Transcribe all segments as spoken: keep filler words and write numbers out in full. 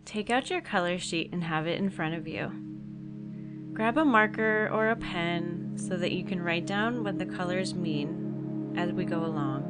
take out your color sheet and have it in front of you. Grab a marker or a pen so that you can write down what the colors mean as we go along.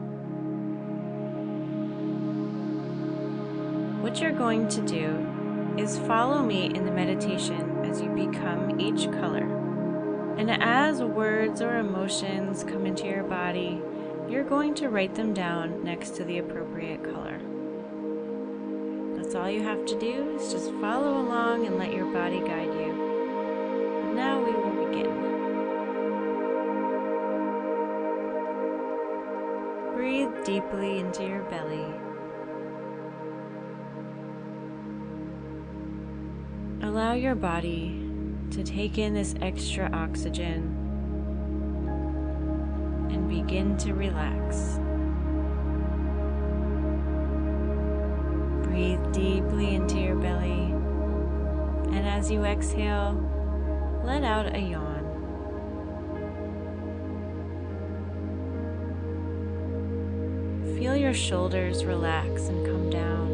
What you're going to do is follow me in the meditation as you become each color. And as words or emotions come into your body, you're going to write them down next to the appropriate color. That's all you have to do, is just follow along and let your body guide you. And now we will begin. Breathe deeply into your belly. Allow your body to take in this extra oxygen and begin to relax. Breathe deeply into your belly, and as you exhale, let out a yawn. Feel your shoulders relax and come down.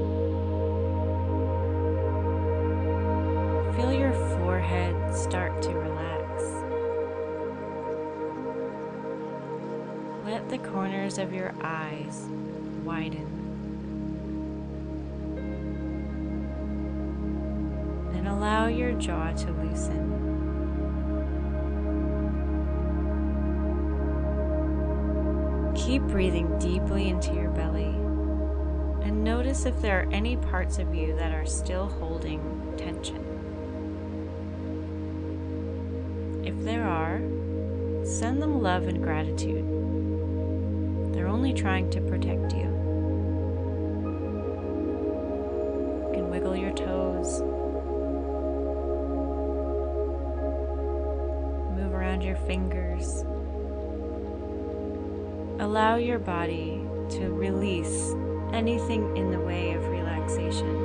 Feel your forehead start to relax. Let the corners of your eyes widen. And allow your jaw to loosen. Keep breathing deeply into your belly and notice if there are any parts of you that are still holding tension. If there are, send them love and gratitude. They're only trying to protect you. You can wiggle your toes, move around your fingers. Allow your body to release anything in the way of relaxation.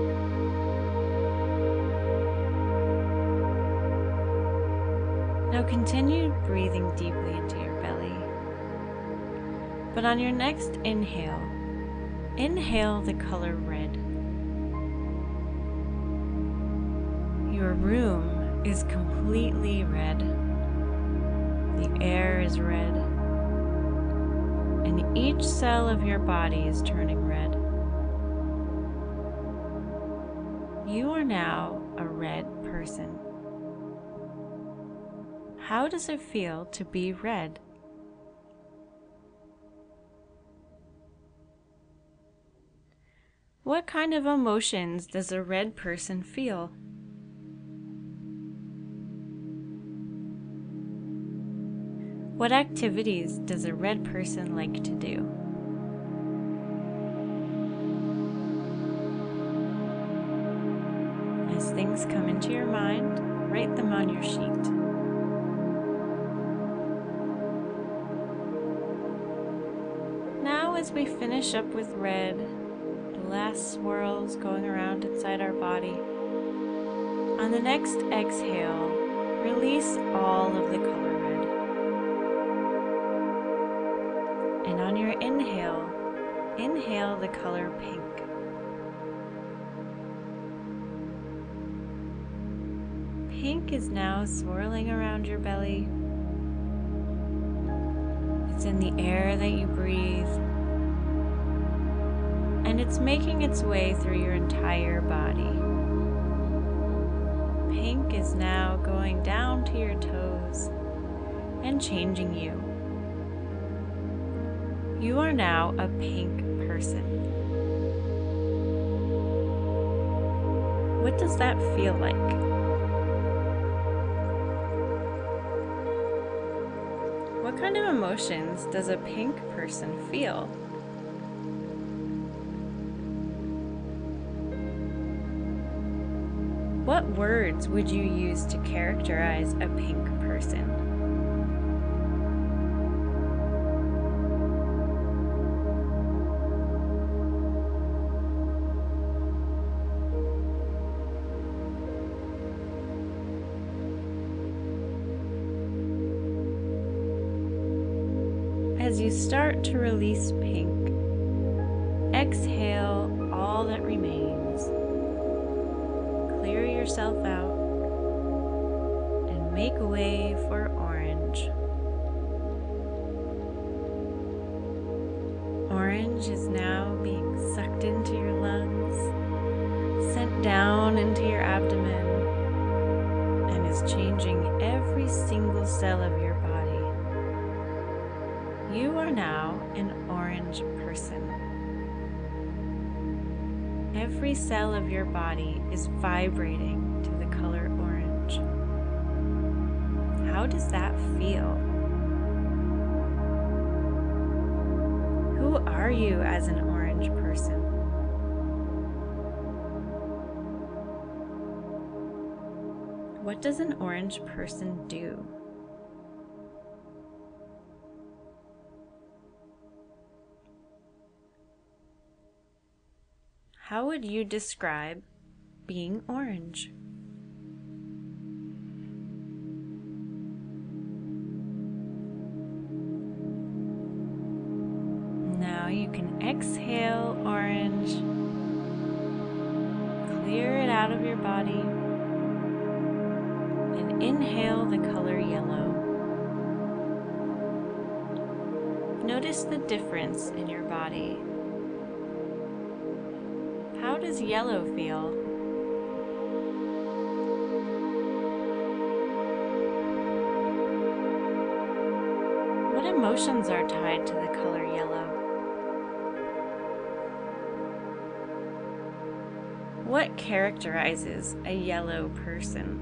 Now continue breathing deeply into your belly. But on your next inhale, inhale the color red. Your room is completely red. The air is red. And each cell of your body is turning red. You are now a red person. How does it feel to be red? What kind of emotions does a red person feel? What activities does a red person like to do? As things come into your mind, write them on your sheet. Now, as we finish up with red, the last swirls going around inside our body, on the next exhale, release all of the color red. And on your inhale, inhale the color pink. Pink is now swirling around your belly. It's in the air that you breathe, and it's making its way through your entire body. Pink is now going down to your toes and changing you. You are now a pink person. What does that feel like? What kind of emotions does a pink person feel? What words would you use to characterize a pink person? As you start to release pink, exhale all that remains. yourself out and make way for orange. Orange is now being sucked into your lungs, sent down into your abdomen, and is changing every single cell of your body. You are now an orange person. Every cell of your body is vibrating to the color orange. How does that feel? Who are you as an orange person? What does an orange person do? How would you describe being orange? Now you can exhale orange, clear it out of your body, and inhale the color yellow. Notice the difference in your body. How does yellow feel? What emotions are tied to the color yellow? What characterizes a yellow person?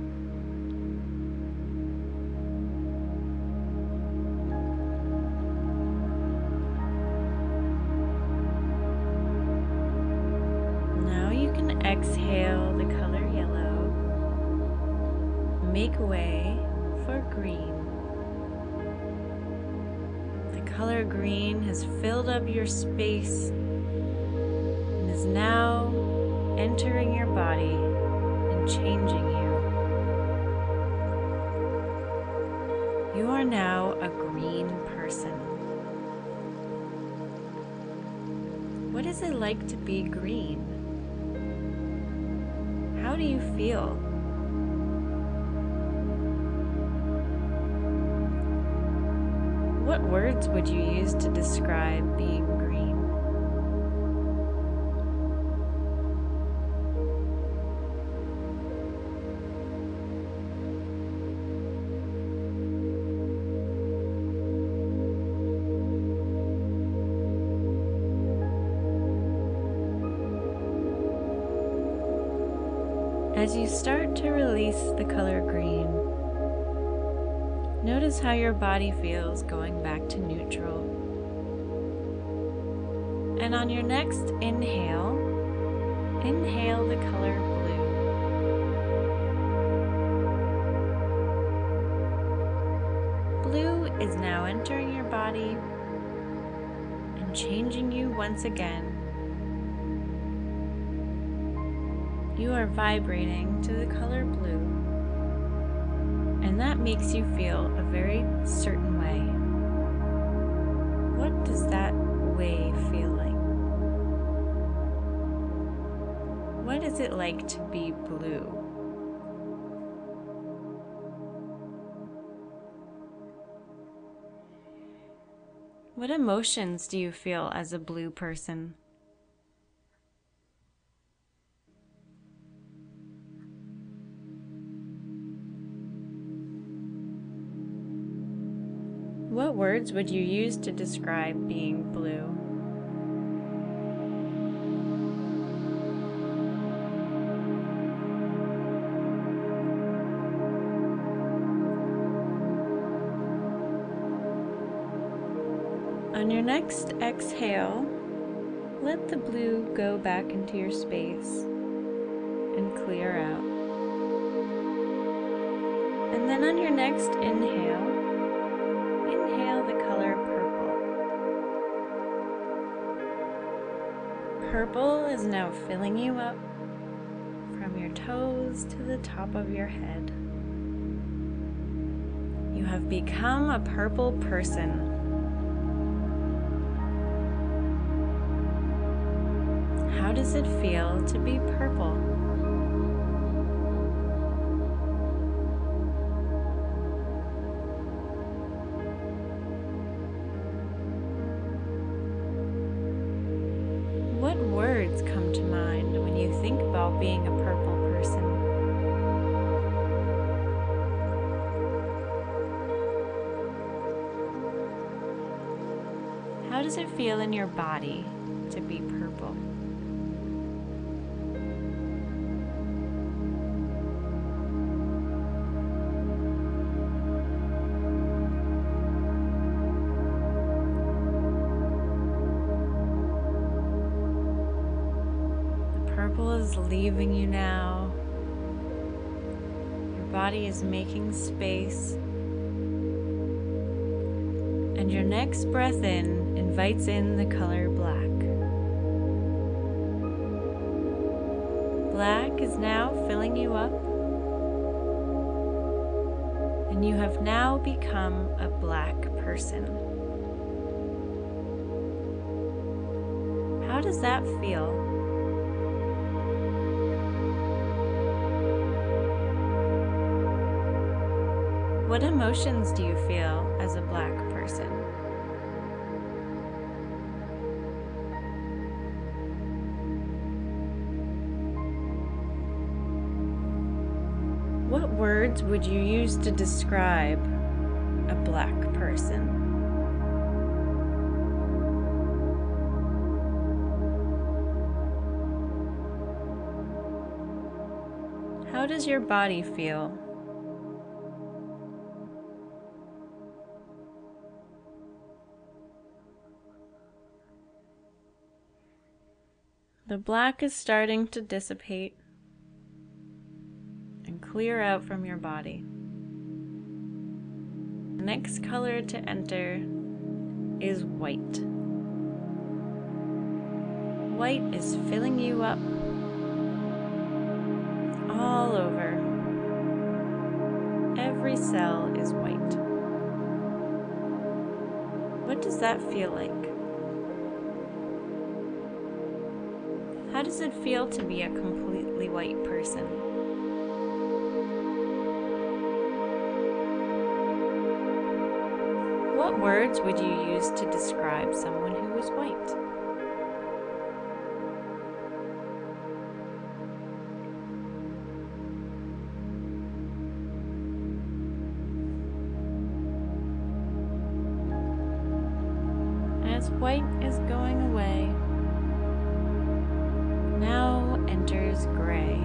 Exhale the color yellow. Make way for green. The color green has filled up your space and is now entering your body and changing you. You are now a green person. What is it like to be green? How do you feel? What words would you use to describe being green? As you start to release the color green, notice how your body feels going back to neutral. And on your next inhale, inhale the color blue. Blue is now entering your body and changing you once again. You are vibrating to the color blue, and that makes you feel a very certain way. What does that way feel like? What is it like to be blue? What emotions do you feel as a blue person? What words would you use to describe being blue? On your next exhale, let the blue go back into your space and clear out. And then on your next inhale, inhale the color purple. Purple is now filling you up from your toes to the top of your head. You have become a purple person. How does it feel to be purple? about being a purple person? How does it feel in your body to be purple? Purple is leaving you now. Your body is making space. And your next breath in invites in the color black. Black is now filling you up. And you have now become a black person. How does that feel? What emotions do you feel as a black person? What words would you use to describe a black person? How does your body feel? The black is starting to dissipate and clear out from your body. The next color to enter is white. White is filling you up all over. Every cell is white. What does that feel like? How does it feel to be a completely white person? What words would you use to describe someone who is white? As white is going away, now enters gray.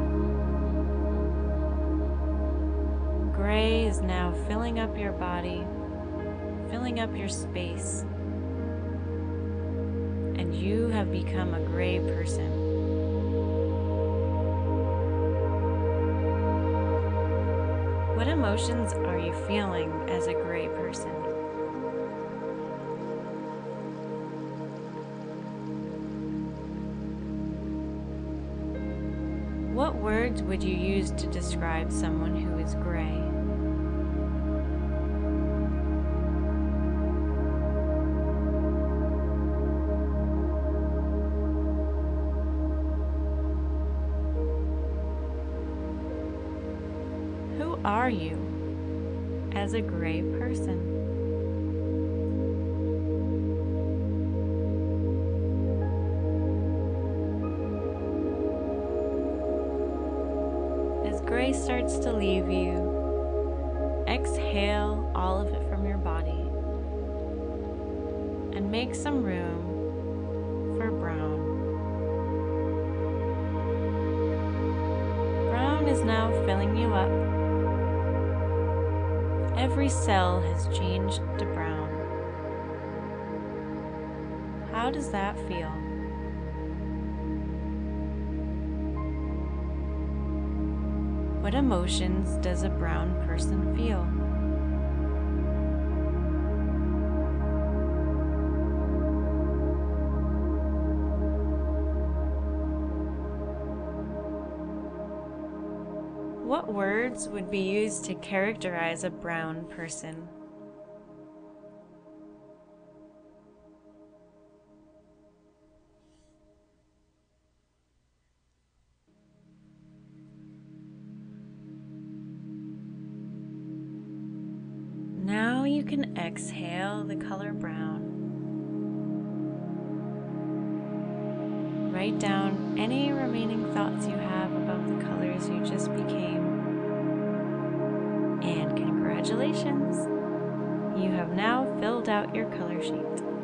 Gray is now filling up your body, filling up your space, and you have become a gray person. What emotions are you feeling as a gray person? What words would you use to describe someone who is gray? Who are you as a gray person? Gray starts to leave you, exhale all of it from your body and make some room for brown. Brown is now filling you up. Every cell has changed to brown. How does that feel? What emotions does a brown person feel? What words would be used to characterize a brown person? Now you can exhale the color brown. write down any remaining thoughts you have about the colors you just became. And congratulations! You have now filled out your color sheet.